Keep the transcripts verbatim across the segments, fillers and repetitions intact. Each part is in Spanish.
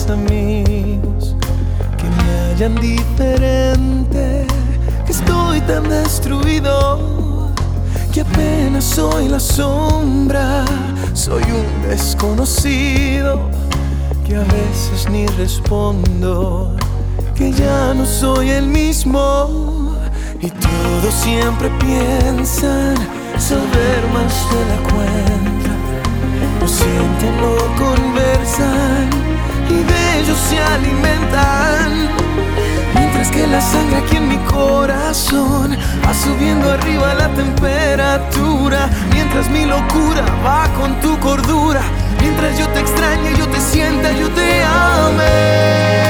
mis amigos que me hallan diferente, que estoy tan destruido que apenas soy la sombra, soy un desconocido que a veces ni respondo, que ya no soy el mismo. Y todos siempre piensan saber más de la cuenta, lo sienten, lo conversan y de ellos se alimentan, mientras que la sangre aquí en mi corazón va subiendo arriba la temperatura, mientras mi locura va con tu cordura, mientras yo te extrañe, yo te sienta, yo te ame.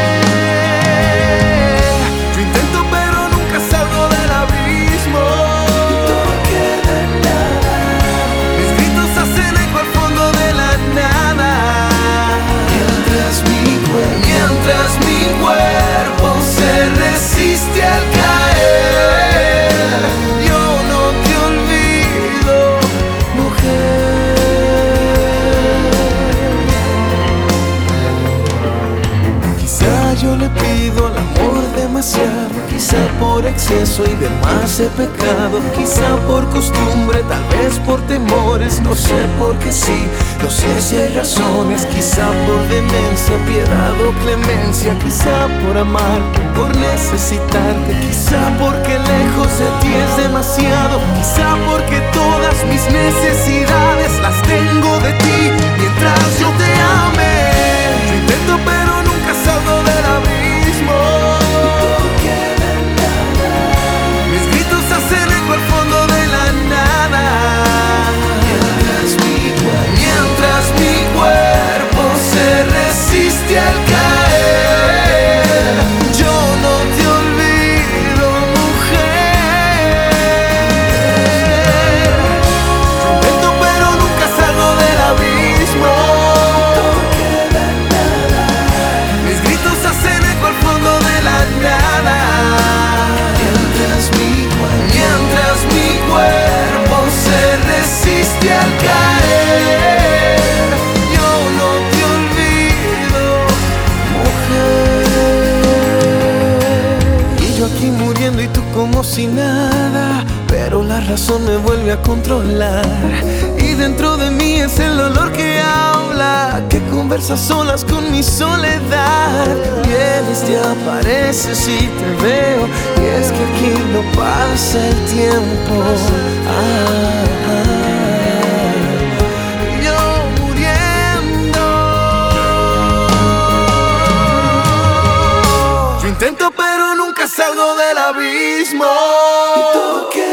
Yo intento pero nunca salgo del abismo, y todo queda en nada. Mis gritos hacen eco al fondo de la nada, mientras mi cuerpo, mientras mi cuerpo se resiste al caer. Yo no te olvido, mujer. Quizá yo le pido al amor demasiado, quizá por exceso y de más he pecado, quizá por costumbre, tal vez por temores, no sé por qué sí, no sé si hay razones, quizá por demencia, piedad o clemencia, quizá por amarte, por necesitarte, quizá porque lejos de ti es demasiado, quizá porque todas mis necesidades las tengo de ti, mientras yo te ame. Yo intento pero nunca salgo del abismo, mis gritos hacen eco al fondo de la nada, mientras mi cuerpo, mientras mi cuerpo se resiste al caer. Yo no te olvido, mujer. Yo intento pero nunca salgo del abismo, mis gritos hacen eco al fondo de la nada, mientras mi cuerpo, mientras mi cuerpo se resiste al caer. Yo no te olvido, mujer. Y yo aquí muriendo y tú como si nada, pero la razón me vuelve a controlar, y dentro de mí es el dolor que habla, que conversa solas con mi soledad. Vienes, te apareces y te veo, y es que aquí no pasa el tiempo. Ah, ah, y yo muriendo. Yo intento pero nunca salgo del abismo, y todo queda